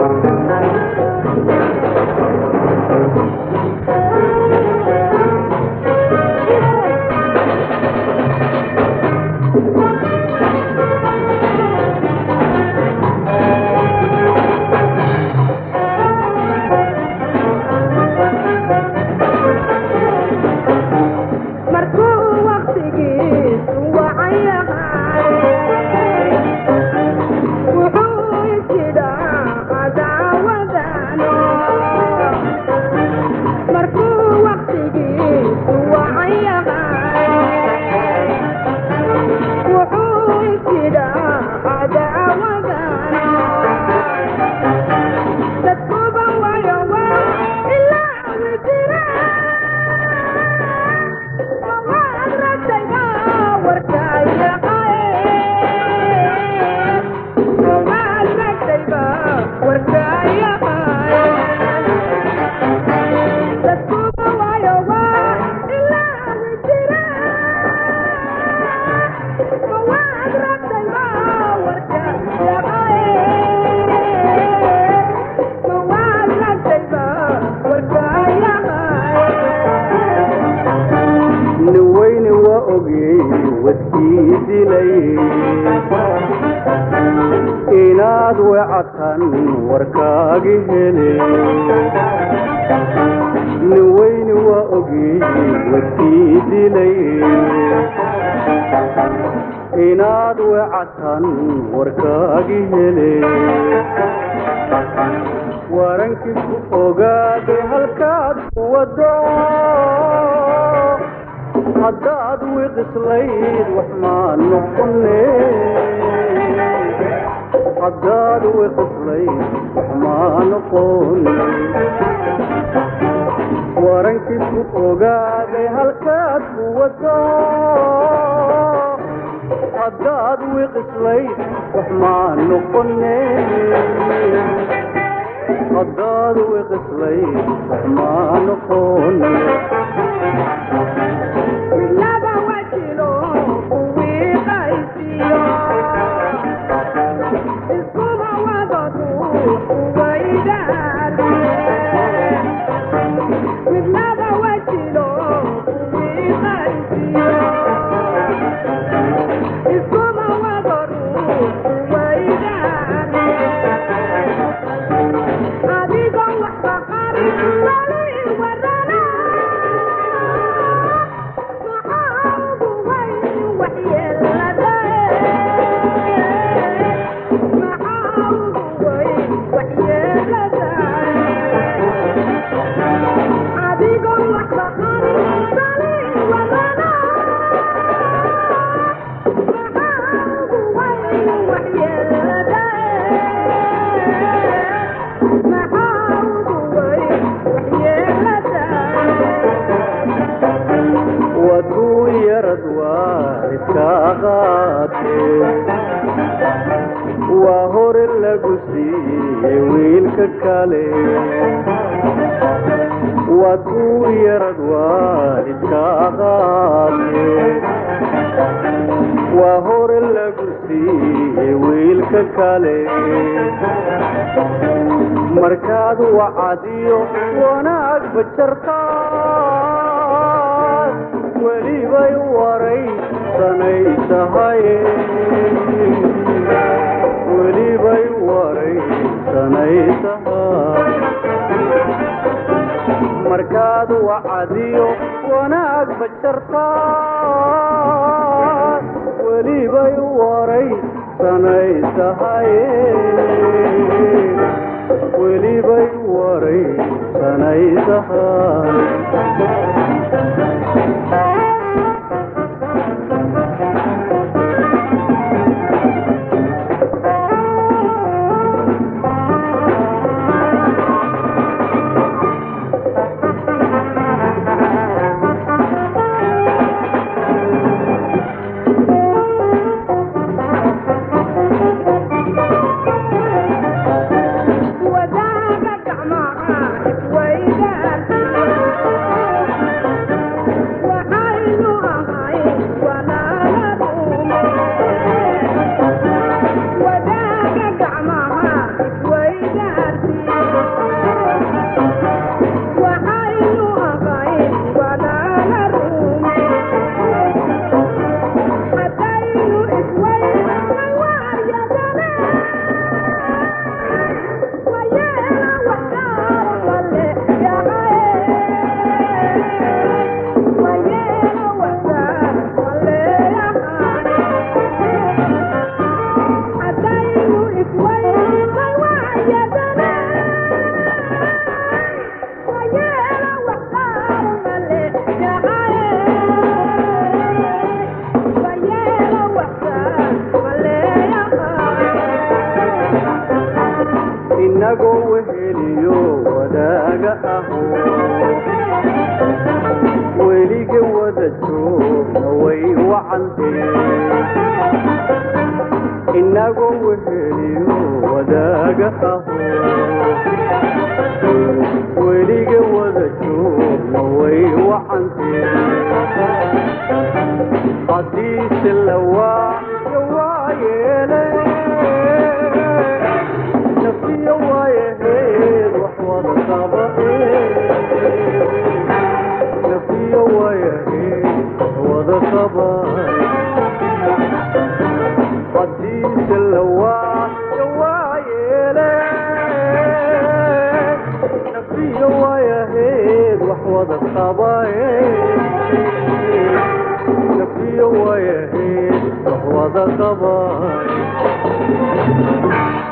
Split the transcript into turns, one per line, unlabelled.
inaad wacatan warkaagi hele nin weyni waa ogey warkii dilay inaad wacatan warkaagi hele warankii ku ogaaday halkaad ku wado haddaad wiqislayd wax maa noqone haddaad wiqislayd wax maa noqone warankii ku ogaaday halkaad ku wado haddaad wiqislayd wax maa noqone haddaad wiqislayd wax maa noqone وهور اللقسي ويلك كالي ودو يرد والدك غاتي وهور اللقسي ويلك كالي مركاد وعديو وناك بجرقات ولي بيوري سنيتهاي ولي بيوري سنيتهاي مركاد وعديو وناك بجرقات ولي بيوري سنيتهاي ولي بيوري سنيتهاي inagoo weheliyo wadaaga aho welige wada joogna way wacantee inagoo weheliyo wadaaga aho welige wada joogna way wacantee hadiise la waayo waayeele nafsiyo waayaheed wax wada qaba nafsiyo waayaheed wax wada qaba hadiise la waayo waayeele nafsiyo waayaheed wax wada qaba نفسي ويهيد وهو ذا خبر